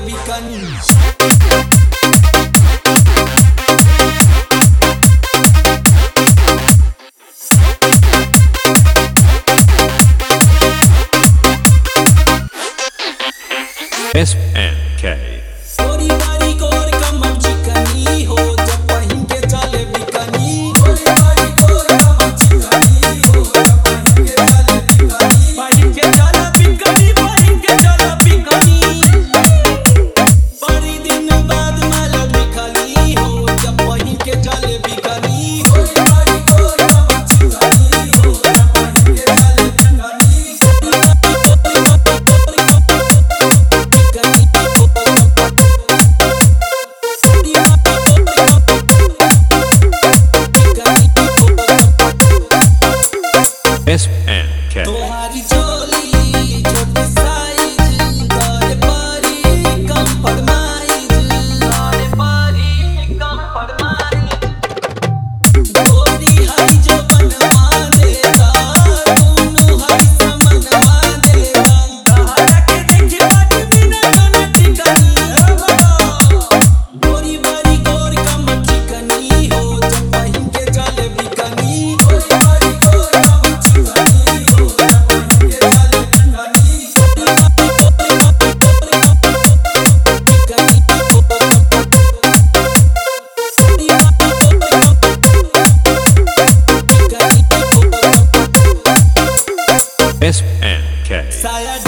bikini SNK गोरी बारी गोर कमर चिकनी हो जब पहिन के चले बिकनी गोरी बारी गोर कमर चिकनी हो जब पहिन के चले बिकनी पहिन के चले बिकनी बड़ी दिन बाद माला बिकनी हो जब पहिन के चले बिकनी गोरी बारी गोर कमर चिकनी हो जब पहिन के चले बिकनी SNK तोहारी चोली छोटी साइज गाले पारी कम फरमाइज गाले पारी कम फरमाइज गोरी हरी जो बनवा देता दोनों हरी समनवा देता कहा के देखी बात बिना दोनों टिकनी गोरी बारी गोर कमर चिकनी हो जब पहिन के चले बिकनी गोरी बारी गोर कमर चिकनी हो जब पहिन के चले बिकनी SNK साया